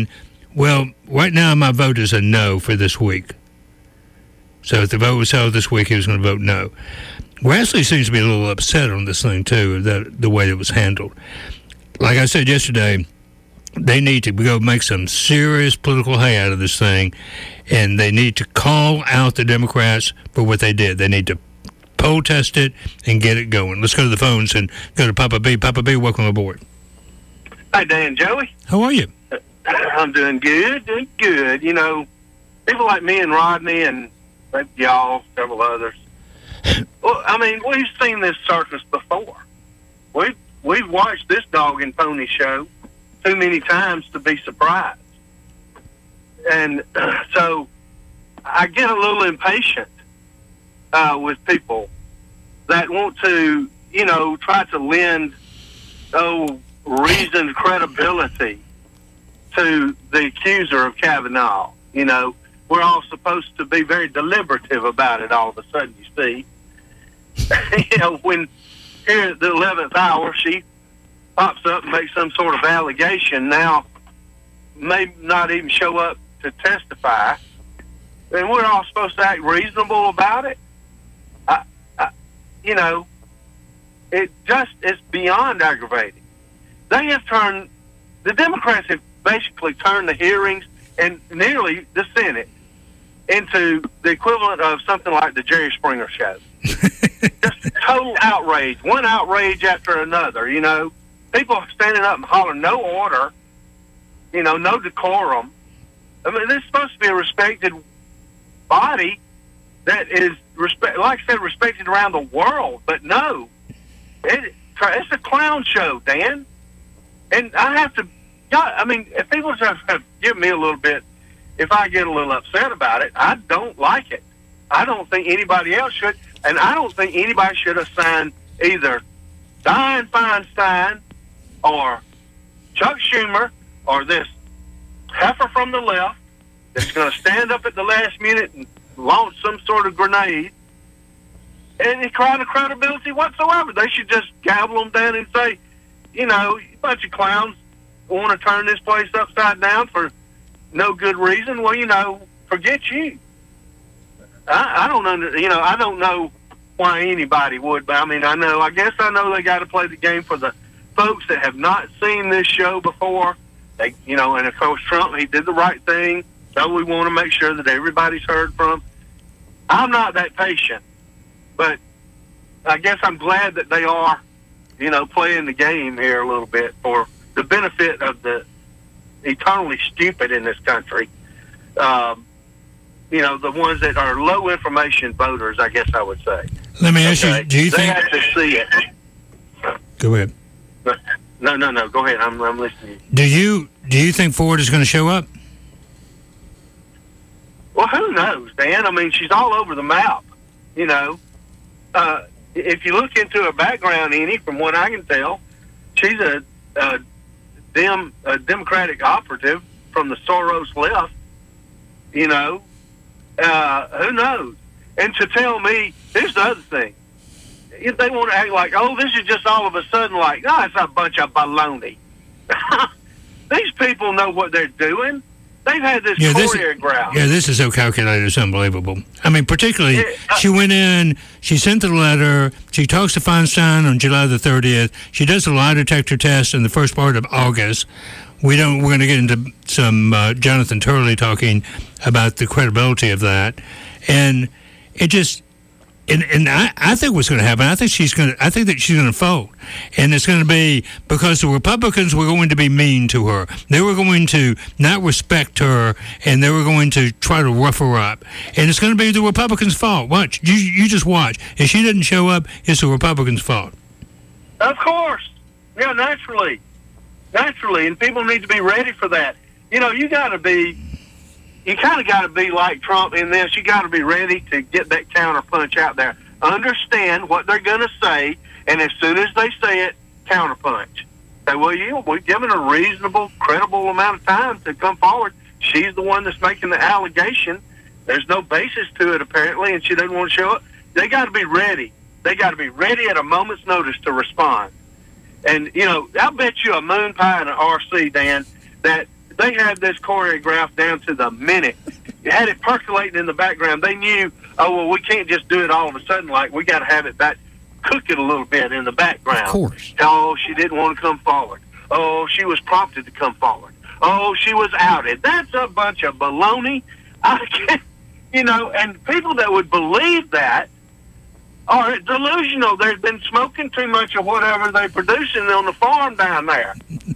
Well, right now my vote is a no for this week. So if the vote was held this week, he was going to vote no. Grassley seems to be a little upset on this thing, too, the way it was handled. Like I said yesterday, they need to go make some serious political hay out of this thing, and they need to call out the Democrats for what they did. They need to protest it and get it going. Let's go to the phones and go to Papa B. Papa B, welcome aboard. Hi, Dan, Joey. How are you? I'm doing good, You know, people like me and Rodney and maybe y'all, several others. Well, I mean, we've seen this circus before. We've watched this dog and pony show too many times to be surprised. And so I get a little impatient with people that want to, you know, try to lend, reasoned credibility to the accuser of Kavanaugh. You know, we're all supposed to be very deliberative about it all of a sudden, you see. You know, when here at the 11th hour, she pops up and makes some sort of allegation, now may not even show up to testify, and we're all supposed to act reasonable about it. You know, it's beyond aggravating. They have the Democrats have basically turned the hearings and nearly the Senate into the equivalent of something like the Jerry Springer show. Just total outrage, one outrage after another, you know. People are standing up and hollering, no order, you know, no decorum. I mean, this is supposed to be a respected body that is, like I said, respected around the world. But no, it's a clown show, Dan. And I have to, I mean, if people just have give me a little bit, if I get a little upset about it, I don't like it. I don't think anybody else should. And I don't think anybody should assign either Dianne Feinstein or Chuck Schumer or this heifer from the left that's going to stand up at the last minute and launch some sort of grenade any kind of credibility whatsoever. They should just gavel them down and say, you know, a bunch of clowns want to turn this place upside down for no good reason. Well, you know, forget you. I don't know why anybody would, but I guess I know they got to play the game for the folks that have not seen this show before. They, you know, and of course Trump, he did the right thing. So we want to make sure that everybody's heard from. I'm not that patient, but I guess I'm glad that they are, you know, playing the game here a little bit for the benefit of the eternally stupid in this country. You know, the ones that are low information voters, I guess I would say. Let me ask you, do you think... They have to see it. Go ahead. No, go ahead. I'm listening. Do you think Ford is going to show up? Well, who knows, Dan? I mean, she's all over the map, you know. If you look into her background, Annie, from what I can tell, she's a Democratic operative from the Soros left, you know. Who knows? And to tell me, here's the other thing. If they want to act like, oh, this is just all of a sudden like, oh, it's a bunch of baloney. These people know what they're doing. They've had this choreographed. This is so calculated. It's unbelievable. I mean, particularly, she went in, she sent the letter, she talks to Feinstein on July the 30th. She does the lie detector test in the first part of August. We're going to get into some Jonathan Turley talking about the credibility of that. And it just... And I think what's going to happen, I think that she's going to fold. And it's going to be because the Republicans were going to be mean to her. They were going to not respect her, and they were going to try to rough her up. And it's going to be the Republicans' fault. Watch. You just watch. If she doesn't show up, it's the Republicans' fault. Of course. Yeah, naturally. And people need to be ready for that. You know, you kind of got to be like Trump in this. You got to be ready to get that counter punch out there. Understand what they're going to say, and as soon as they say it, counter punch. Say, well, we're given a reasonable, credible amount of time to come forward. She's the one that's making the allegation. There's no basis to it, apparently, and she doesn't want to show up. They got to be ready. They got to be ready at a moment's notice to respond. And, you know, I'll bet you a moon pie and an RC, Dan, that they had this choreographed down to the minute. You had it percolating in the background. They knew, oh, well, we can't just do it all of a sudden. Like, we got to have it back, cook it a little bit in the background. Of course. Oh, she didn't want to come forward. Oh, she was prompted to come forward. Oh, she was outed. That's a bunch of baloney. I can't, and people that would believe that are delusional. They've been smoking too much of whatever they're producing on the farm down there.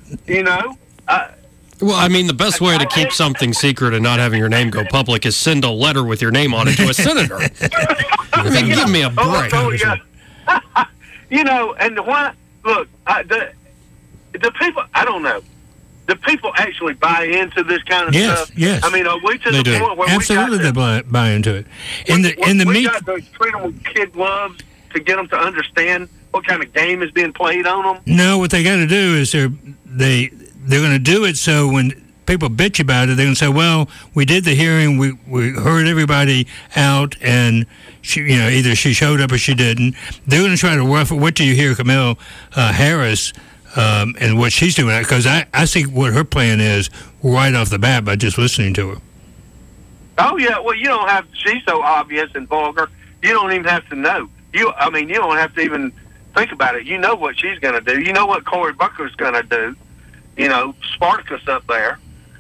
Well, I mean, the best way to keep something secret and not having your name go public is send a letter with your name on it to a senator. I mean, give me a break. And why? Look, the people. I don't know. Do people actually buy into this kind of stuff? Yes. I mean, are we to They the do. point where Absolutely, we got they buy into it. we got to treat them with kid gloves to get them to understand what kind of game is being played on them? No, what they got to do is they're going to do it so when people bitch about it, they're going to say, well, we did the hearing, we heard everybody out, and she, either she showed up or she didn't. They're going to try to ruffle. What do you hear, Kamala Harris, and what she's doing? Because I see what her plan is right off the bat by just listening to her. Oh, yeah. Well, you don't have, she's so obvious and vulgar, you don't even have to know. You don't have to even think about it. You know what she's going to do. You know what Cory Booker's going to do. Spartacus up there.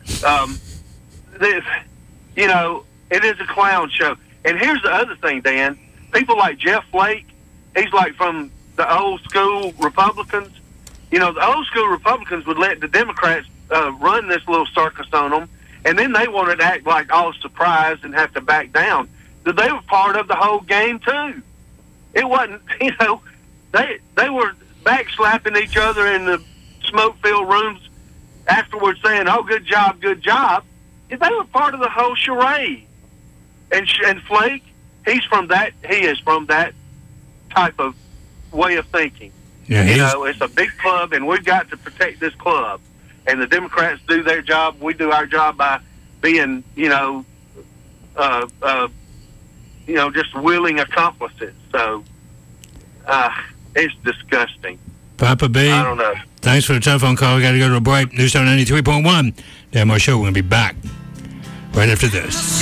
It is a clown show. And here's the other thing, Dan. People like Jeff Flake, he's like from the old school Republicans. The old school Republicans would let the Democrats run this little circus on them, and then they wanted to act like all surprised and have to back down. They were part of the whole game, too. It wasn't, they were backslapping each other in the smoke-filled rooms afterwards saying, oh, good job, good job. They were part of the whole charade. And Flake, he is from that type of way of thinking. Yeah, it's a big club, and we've got to protect this club. And the Democrats do their job. We do our job by being, just willing accomplices. So, it's disgusting. Papa B, I don't know. Thanks for the telephone call. We got to go to a break. News Talk 93.1. Dan Moore Show. We're going to be back right after this.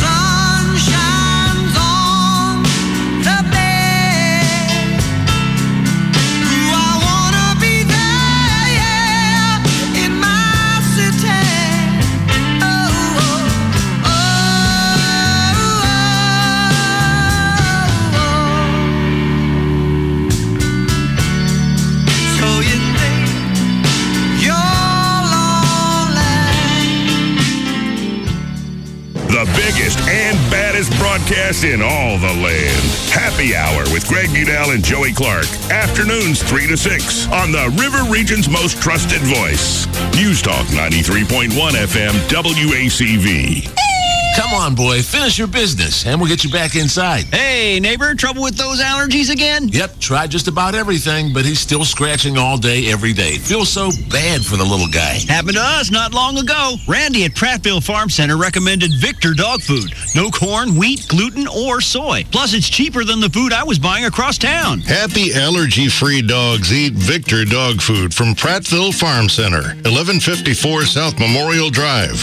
The biggest and baddest broadcast in all the land. Happy Hour with Greg Budell and Joey Clark. Afternoons 3 to 6 on the River Region's most trusted voice. News Talk 93.1 FM WACV. Come on, boy. Finish your business, and we'll get you back inside. Hey, neighbor, trouble with those allergies again? Yep, tried just about everything, but he's still scratching all day, every day. Feels so bad for the little guy. Happened to us not long ago. Randy at Prattville Farm Center recommended Victor dog food. No corn, wheat, gluten, or soy. Plus, it's cheaper than the food I was buying across town. Happy allergy-free dogs eat Victor dog food from Prattville Farm Center, 1154 South Memorial Drive,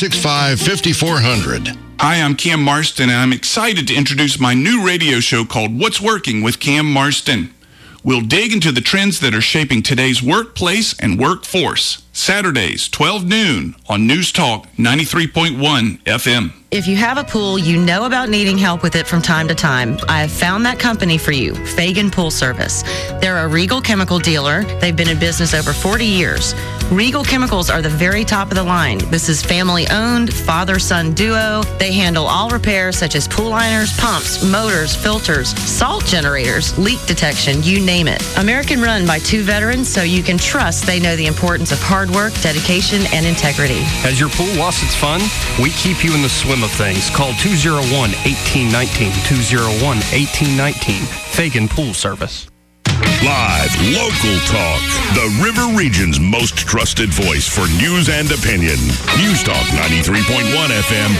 365-5400. Hi, I'm Cam Marston, and I'm excited to introduce my new radio show called What's Working with Cam Marston. We'll dig into the trends that are shaping today's workplace and workforce. Saturdays, 12 noon on News Talk 93.1 FM. If you have a pool, you know about needing help with it from time to time. I have found that company for you, Fagan Pool Service. They're a Regal chemical dealer. They've been in business over 40 years. Regal Chemicals are the very top of the line. This is family-owned, father-son duo. They handle all repairs such as pool liners, pumps, motors, filters, salt generators, leak detection, you name it. American run by 2 veterans, so you can trust they know the importance of hard work, dedication, and integrity. Has your pool lost its fun? We keep you in the swim of things. Call 201-1819, 201-1819, Fagan Pool Service. Live, local talk. The River Region's most trusted voice for news and opinion. News Talk 93.1 FM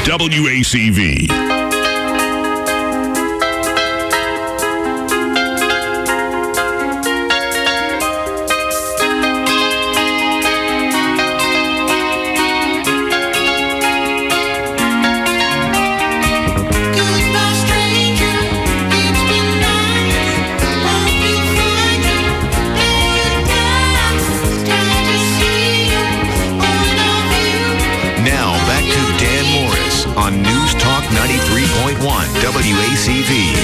WACV. WACV.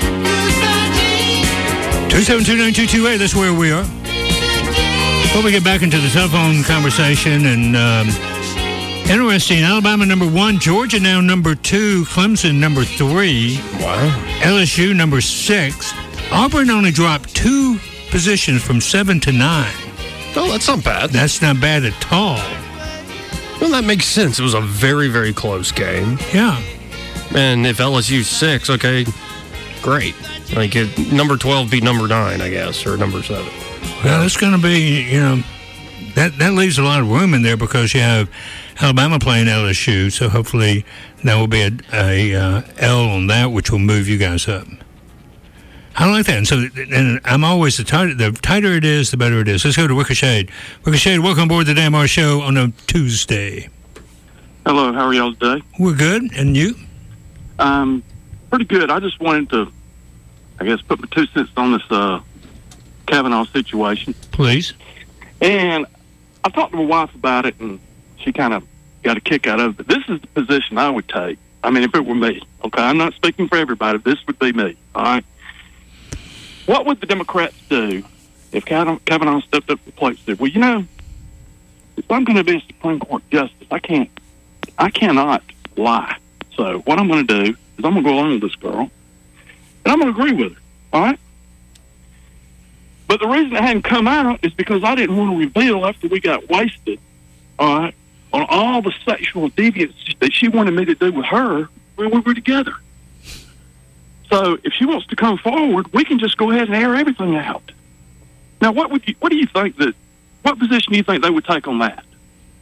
272-9228, that's where we are. Before we get back into the telephone conversation, and interesting, Alabama number 1, Georgia now number 2, Clemson number 3, wow, LSU number 6. Auburn only dropped 2 positions from 7 to 9. Oh, that's not bad. That's not bad at all. Well, that makes sense. It was a very, very close game. Yeah. And if LSU's 6, okay, great. Like, number 12 beat number 9, I guess, or number 7. Well, it's going to be, that leaves a lot of room in there because you have Alabama playing LSU, so hopefully there will be a L on that, which will move you guys up. I like that. And I'm always, the tighter it is, the better it is. Let's go to Ricochet. Ricochet, welcome aboard the Dan Mars Show on a Tuesday. Hello, how are y'all today? We're good, and you? Pretty good. I just wanted to, put my 2 cents on this Kavanaugh situation. Please. And I talked to my wife about it, and she kind of got a kick out of it. But this is the position I would take. I mean, if it were me, okay? I'm not speaking for everybody. This would be me, all right? What would the Democrats do if Kavanaugh stepped up to the plate and said, well, if I'm going to be a Supreme Court justice, I cannot lie. So what I'm going to do is I'm going to go along with this girl, and I'm going to agree with her, all right? But the reason it hadn't come out is because I didn't want to reveal after we got wasted, all right, on all the sexual deviance that she wanted me to do with her when we were together. So if she wants to come forward, we can just go ahead and air everything out. Now, what do you think what position do you think they would take on that?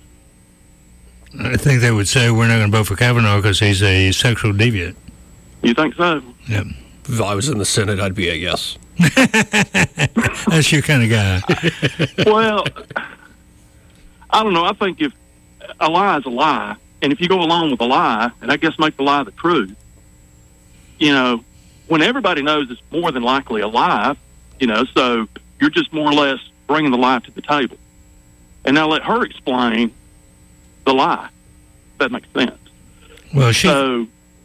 I think they would say we're not going to vote for Kavanaugh because he's a sexual deviant. You think so? Yeah. If I was in the Senate, I'd be a yes. That's your kind of guy. Well, I don't know. I think if a lie is a lie, and if you go along with a lie, and I guess make the lie the truth, when everybody knows it's more than likely a lie, so you're just more or less bringing the lie to the table. And now let her explain the lie. If that makes sense. Well, So,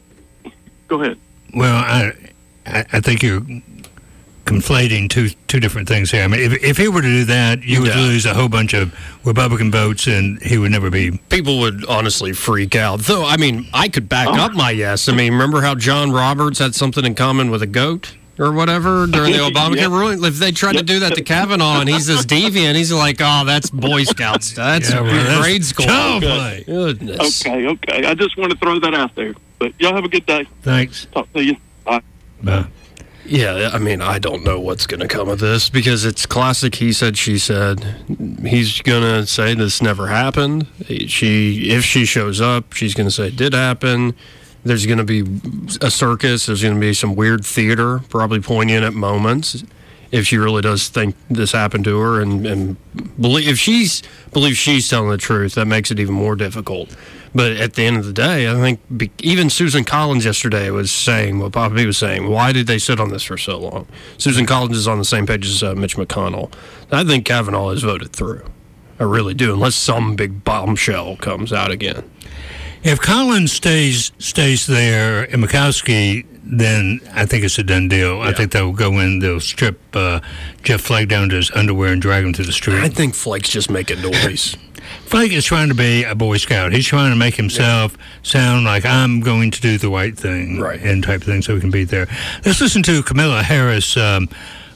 go ahead. Well, I think you're conflating two different things here. I mean, if he were to do that, you would lose a whole bunch of Republican votes, and he would never be. People would honestly freak out. Though, I mean, I could back up my yes. I mean, remember how John Roberts had something in common with a goat or whatever during the Obamacare ruling? If they tried to do that to Kavanaugh and he's this deviant, he's like, oh, that's Boy Scouts. That's grade school. Okay. Goodness. Okay. I just want to throw that out there. But y'all have a good day. Thanks. Talk to you. Bye. Bye. Yeah, I mean, I don't know what's going to come of this because it's classic he said, she said. He's going to say this never happened. If she shows up, she's going to say it did happen. There's going to be a circus. There's going to be some weird theater, probably poignant at moments, if she really does think this happened to her. And if she believes she's telling the truth, that makes it even more difficult. But at the end of the day, I think even Susan Collins yesterday was saying what Papa B was saying. Why did they sit on this for so long? Susan Collins is on the same page as Mitch McConnell. I think Kavanaugh is voted through. I really do, unless some big bombshell comes out again. If Collins stays there and Murkowski, then I think it's a done deal. Yeah. I think they'll go in, they'll strip Jeff Flake down to his underwear and drag him to the street. I think Flake's just making noise. Flake is trying to be a Boy Scout. He's trying to make himself sound like I'm going to do the right thing, and type of thing, so he can be there. Let's listen to Kamala Harris on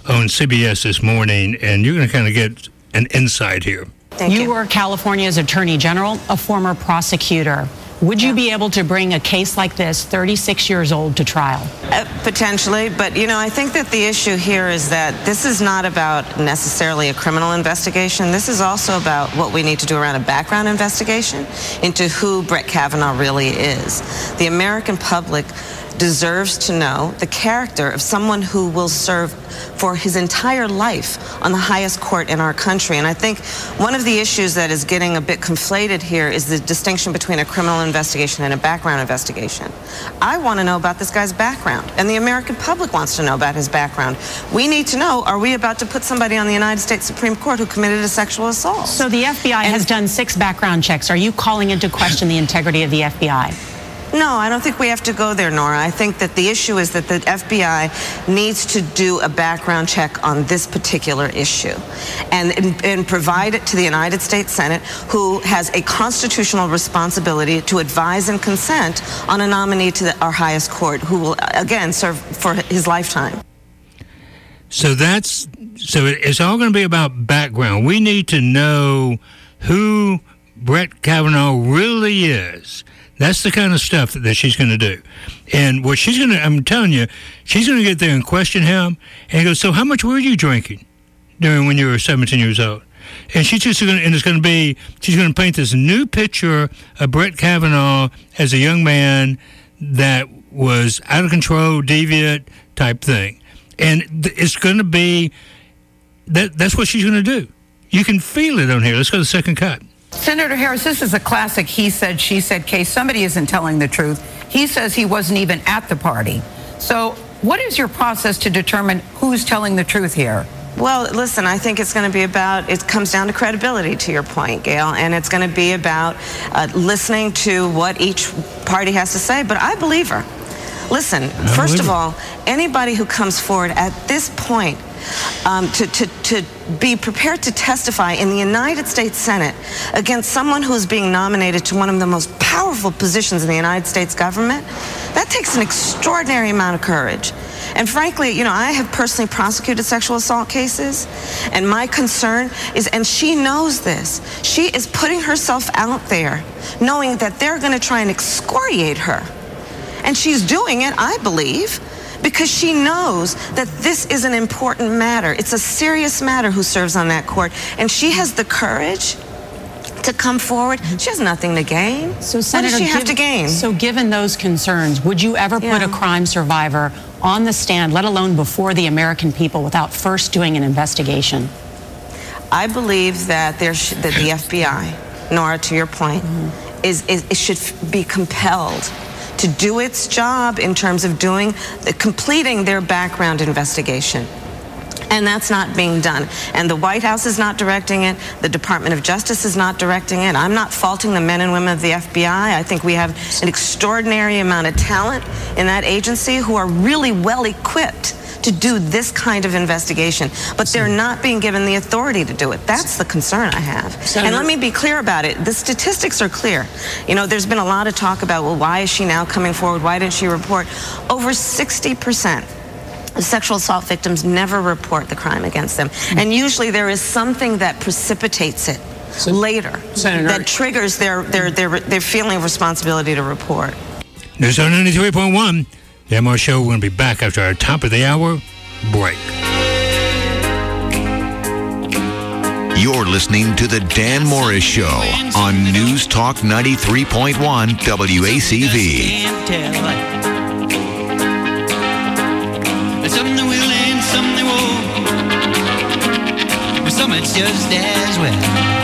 CBS this morning, and you're going to kind of get an insight here. You were California's Attorney General, a former prosecutor. Would you be able to bring a case like this, 36 years old, to trial? Potentially, but I think that the issue here is that this is not about necessarily a criminal investigation. This is also about what we need to do around a background investigation into who Brett Kavanaugh really is. The American public deserves to know the character of someone who will serve for his entire life on the highest court in our country. And I think one of the issues that is getting a bit conflated here is the distinction between a criminal investigation and a background investigation. I want to know about this guy's background, and the American public wants to know about his background. We need to know, are we about to put somebody on the United States Supreme Court who committed a sexual assault? So the FBI has done 6 background checks. Are you calling into question the integrity of the FBI? No, I don't think we have to go there, Nora. I think that the issue is that the FBI needs to do a background check on this particular issue and provide it to the United States Senate, who has a constitutional responsibility to advise and consent on a nominee to our highest court, who will, again, serve for his lifetime. So it's all going to be about background. We need to know who Brett Kavanaugh really is. That's the kind of stuff that she's going to do. And what she's going to, I'm telling you, she's going to get there and question him. And he goes, so how much were you drinking when you were 17 years old? And she's just going to, and it's going to be, she's going to paint this new picture of Brett Kavanaugh as a young man that was out of control, deviant type thing. And it's going to be, that's what she's going to do. You can feel it on here. Let's go to the second cut. Senator Harris, this is a classic he said, she said case. Somebody isn't telling the truth. He says he wasn't even at the party. So what is your process to determine who's telling the truth here? Well, listen, I think it's going to be about, it comes down to credibility, to your point, Gail, and it's going to be about listening to what each party has to say. But I believe her. Listen, first of all, anybody who comes forward at this point to be prepared to testify in the United States Senate against someone who is being nominated to one of the most powerful positions in the United States government, that takes an extraordinary amount of courage. And frankly, you know, I have personally prosecuted sexual assault cases, and my concern is, and she knows this, she is putting herself out there knowing that they're going to try and excoriate her. And she's doing it, I believe, because she knows that this is an important matter. It's a serious matter who serves on that court. And she has the courage to come forward. She has nothing to gain. So, Senator, what does she have to gain? So given those concerns, would you ever put a crime survivor on the stand, let alone before the American people, without first doing an investigation? I believe that the FBI, Nora, to your point, it should be compelled to do its job in terms of completing their background investigation. And that's not being done. And the White House is not directing it. The Department of Justice is not directing it. I'm not faulting the men and women of the FBI. I think we have an extraordinary amount of talent in that agency who are really well equipped to do this kind of investigation, but they're not being given the authority to do it. That's the concern I have. And let me be clear about it. The statistics are clear. You know, there's been a lot of talk about, well, why is she now coming forward? Why didn't she report? Over 60% of sexual assault victims never report the crime against them. And usually there is something that precipitates it later that triggers their feeling of responsibility to report. News on 93.1. The MR Show, we're going to be back after our top of the hour break. You're listening to The Dan Morris Show on News Talk 93.1 WACV. Some they will and some they won't. But some it's just as well.